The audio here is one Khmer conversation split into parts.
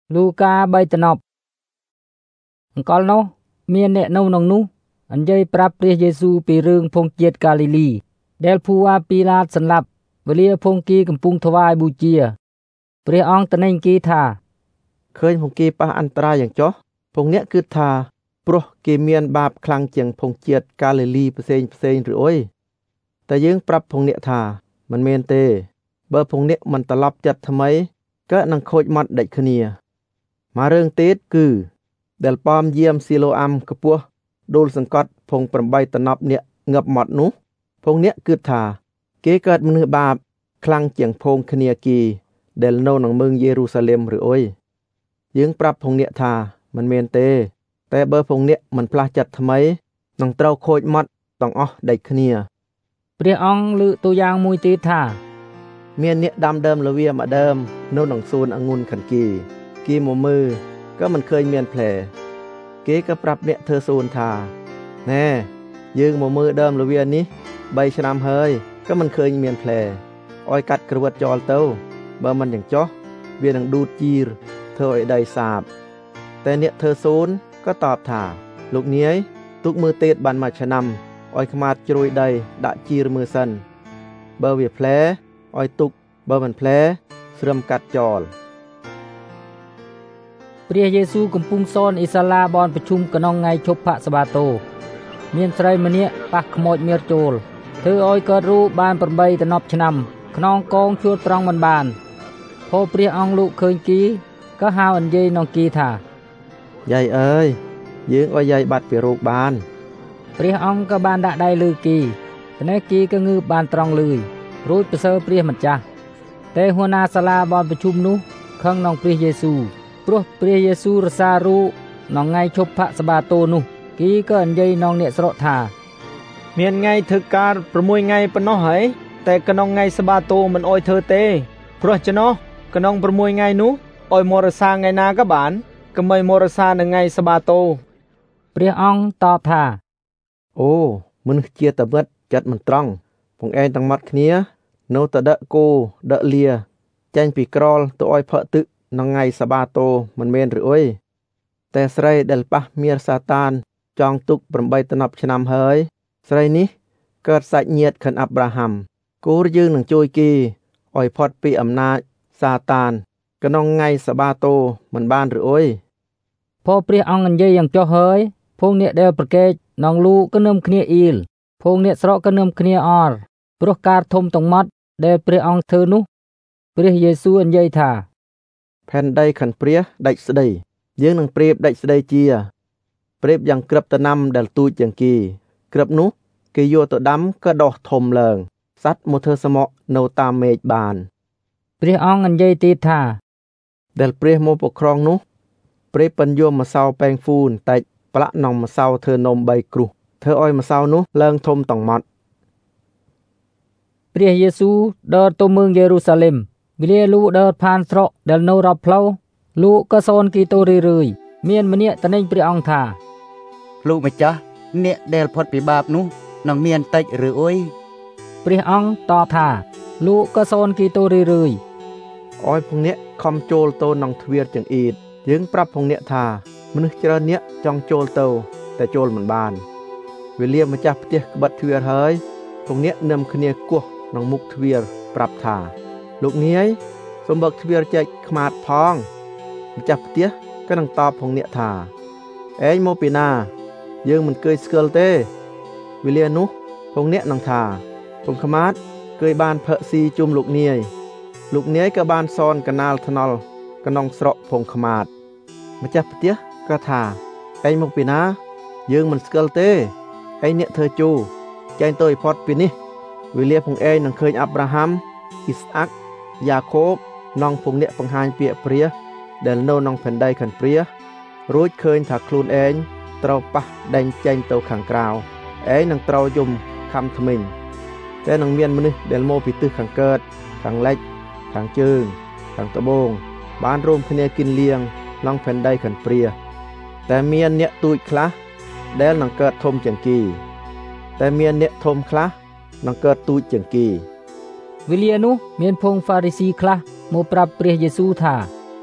លូកា3តំណប់អង្កលនោះមានអ្នកនៅក្នុងនោះអញ្ជើញប្រាប់ព្រះយេស៊ូវពីរឿងភងជាតិកាលីលីដែលភូអាពីឡាតសម្លាប់វេលាភងគីកំពុងថ្វាយបូជាព្រះអង្គត្រាស់គីថាឃើញភងគីប៉ះអន្តរាយយ៉ាងចុះភងអ្នកគឺថាព្រោះគេមានបាបខ្លាំងជាងភងជាតិកាលីលីផ្សេងឬអុយតែយើងប្រាប់ភងអ្នកថាមិនមែនទេបើភងអ្នកមិនត្រឡប់ចិត្តថ្មីក៏នឹងខូចមាត់ដាច់គ្នាមករឿងទៀតគឺដែលប៉មយាមស៊ីឡូអាំកពស់ដួលសង្កត់ភង8តំណប់អ្នកងឹបមាត់នោះភងអ្នកគិតថាគេកើតមនុស្សបាបខ្លាំងជាងភងគ្នាគីដែលនៅក្នុងเมืองយេរូសាឡិមឬអុយយើងប្រាប់ភងអ្នកថាមិនមែនទេតែបើភងអ្នកមិនផ្លាស់ចិត្តថ្មីនឹងត្រូវខូចមាត់ទាំងអស់ដាច់គ្នាព្រះអង្គលើកតួយ៉ាងមួយទៀតថាមានអ្នកដាំដើមលាវាម្ដើមនៅក្នុងសួនអង្គុនខាងគីមកមើលក៏មិនឃើញមានផ្លែគេក៏ប្រាប់អ្នកធ្វើសួនថាណែយើងមកមើលដើមលាវានេះ3ឆ្នាំហើយក៏មិនឃើញមានផ្លែឲ្យកាត់ក្រួតចោលទៅបើមិនយ៉ាងចោះវានឹងដួតជីរធ្វើឲ្យដីសាបតែអ្នកធ្វើសួនក៏តបថាលោកនាយទុកមើលទេតបាន1ឆ្នាំឲ្យខ្មាតជ្រួយដីដាក់ជីរមើលសិនបើវាផ្លែឲ្យទុកបើមិនផ្លែស្រឹមកាត់ចោលព្រះយេស៊ូវកំពុងសនអ៊ីសាឡាបនប្រជុំក្នុងថ្ងៃឈប់ផាកសបាតូមានស្រីម្នាក់ប៉ះខ្មោចមៀរចូលធ្វើឲ្យកើតរូបបាន8តំណប់ឆ្នាំខ្នងកងជួលត្រង់មិនបានភោព្រះអង្គលោកឃើញគីក៏ហៅអញ្ញេនងគីថាយាយអើយយើងឲ្យយាយបាត់ពីរោគបានព្រះអង្គក៏បានដាក់ដៃលើគីត្នេះគីក៏ងើបបានត្រង់លឿយរួចប្រសើរព្រះម្ចាស់តែហួរណាសាលាបនប្រជុំនោះខឹងនឹងព្រះយេស៊ូវព្រោះព្រះយេស៊ូវរសារូបក្នុងថ្ងៃឈប់ផាកសបាតូនោះគីក៏អញ្ញេនងអ្នកស្រុកថាមានថ្ងៃធ្វើការ6ថ្ងៃប៉ុណ្ណោះហើយតែក្នុងថ្ងៃសបាតូមិនអោយធ្វើទេព្រោះចំណោះក្នុង6ថ្ងៃនោះអោយមករសាថ្ងៃណាក៏បានកុំឲ្យមករសានៅថ្ងៃសបាតូព្រះអង្គតបថាអូមនុស្សជាតមិត្តចិត្តមិនត្រង់ពងឯងទាំងមាត់គ្នានៅតដឹកគោដឹកលាចេញពីក្រលទៅឲ្យផឹកទឹកក្នុងថ្ងៃសបាតូមិនមែនឬអុយតែស្រីដែលប៉ះមៀរសាតានចង់ទុក8តំណប់ឆ្នាំហើយស្រីនេះកើតសាច់ញាតិខិនអាប់រ៉ាហាំគូយើងនឹងជួយគេឲ្យផុតពីអំណាចសាតានក្នុងថ្ងៃសបាតូមិនបានឬអុយพอព្រះអង្គនិយាយយ៉ាងចុះហើយភងអ្នកដែលប្រកែកនងលូក៏នឹមគ្នាអ៊ីលភងអ្នកស្រកក៏នឹមគ្នាអរព្រោះការធំទាំងម៉ត់ដែលព្រះអង្គធ្វើនោះព្រះយេស៊ូវនិយាយថាផែនដីខិនព្រះដាច់ស្ដីយើងនឹងព្រៀបដាច់ស្ដីជាព្រៀបយ៉ាងក្រឹបតំណាំដែលទូចជាងគេក្រឹបនោះគេយកទៅដាំក៏ដុះធំឡើងសត្វមកធ្វើសមក់នៅតាមមេឃបានព្រះអង្គនិយាយទៀតថាដែលព្រះមកពក្រងនោះព្រះបញ្យម្សៅប៉ែងហ្វូនតែច់ផ្លាក់នំម្សៅធ្វើនំ3គ្រុះធ្វើឲ្យម្សៅនោះឡើងធំតង់ម៉ត់ព្រះយេស៊ូវដើរទៅเมืองយេរូសាឡិមវេលាលូដើរผ่านស្រុកដែលនៅរ៉ាប់ផ្លូវលូក៏សូនគីទៅរឿយៗមានម្នាក់ត្នេញព្រះអង្គថាលោកម្ចាស់អ្នកដែលផុតពីបាបនោះនឹងមានតិចឬអុយព្រះអង្គតបថាលូក៏សូនគីទៅរឿយៗឲ្យភងអ្នកខំចូលទៅក្នុងទ្វារចង្អៀតយើងប្រាប់ភងអ្នកថាមនុស្សច្រើនអ្នកចង់ចូលទៅតែចូលមិនបានវេលាម្ចាស់ផ្ទះក្បិតទ្វារហើយភងអ្នកនឹមគ្នាគោះក្នុងមុខទ្វារប្រាប់ថាលោកនាយសូមបើកទ្វារចែកខ្មាតផងម្ចាស់ផ្ទះក៏នឹងតបភងអ្នកថាឯងមកពីណាយើងមិនเคยស្គាល់ទេវេលានោះភងអ្នកនឹងថាពងខ្មាតเคยបានផឹកស៊ីជុំលោកនាយក៏បានសនកណាលថ្នល់ក្នុងស្រុកភងខ្មាតម្ចាស់ផ្ទះក៏ថាឯងមកពីណាយើងមិនស្គាល់ទេឯងអ្នកធ្វើជូចេញទៅឲ្យផុតពីនេះវេលាភងឯងនឹងឃើញអាប់រ៉ាហាំអ៊ីស្អាក់យ៉ាកូបនងភងអ្នកបង្ហាញពាក្យព្រះដែលនៅក្នុងផែនដីខាងព្រះរួចឃើញថាខ្លួនឯងត្រូវប៉ះដេញចេញទៅខាងក្រៅឯងនឹងត្រូវយំខំថ្មិញតែនឹងមានមនុស្សដែលមកពីទិសខាងកើតខាងលិចខាងជើងខាងត្បូងបានរួមគ្នាกินលៀងក្នុងផែនដីខាងព្រះតែមានអ្នកទូចខ្លះដែលនឹងកើតធំជាងគេតែមានអ្នកធំខ្លះនឹងកើតទូចជាងគេវេលានោះមានភងហ្វារីស៊ីខ្លះមកប្រាប់ព្រះយេស៊ូវថា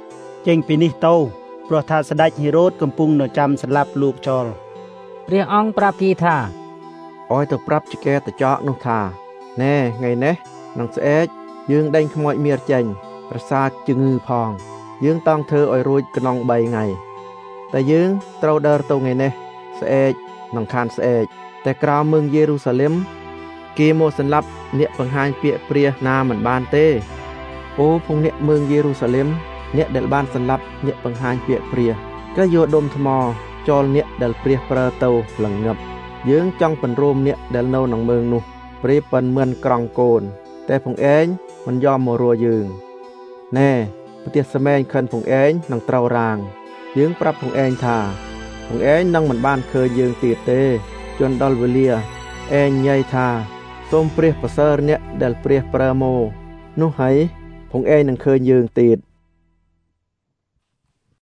ចេញពីនេះទៅព្រោះថាស្ដេចហេរ៉ូតកំពុងនៅចាំស្លាប់លោកចោលព្រះអង្គប្រាប់គីថាអោយទៅប្រាប់ចកែតចកនោះថាណែថ្ងៃនេះនឹងស្អែកយើងដេញខ្មោចមៀរចេញប្រសាទជំងឺផងយើងតង់ធ្វើឲ្យរួចក្នុង3ថ្ងៃតែយើងត្រូវដើរទៅថ្ងៃនេះស្អែកនឹងខានស្អែកតែក្រៅเมืองយេរូសាឡិមគេមកសម្លាប់អ្នកបង្ហាញពាក្យព្រះណាមិនបានទេអូភងអ្នកเมืองយេរូសាឡិមអ្នកដែលបានសម្លាប់អ្នកបង្ហាញពាក្យព្រះក៏យកដុំថ្មចោលអ្នកដែលព្រះប្រើទៅល្ងឹបយើងចង់បញ្រួមអ្នកដែលនៅក្នុងเมืองនោះព្រះប៉ិនមិនក្រង់កូនតែភងឯងមិនយอมមករੂយើងណែប្រទេសសមែងខិនភងឯងនឹងត្រូវរាងយើងប្រាប់ភងឯងថាភងឯងនឹងមិនបានឃើញយើងទៀតទេជន់ដល់វេលាឯងញ៉ៃថាសូមព្រះប្រសើរអ្នកដែលព្រះប្រើមកនោះហើយភងឯងនឹងឃើញយើងទៀត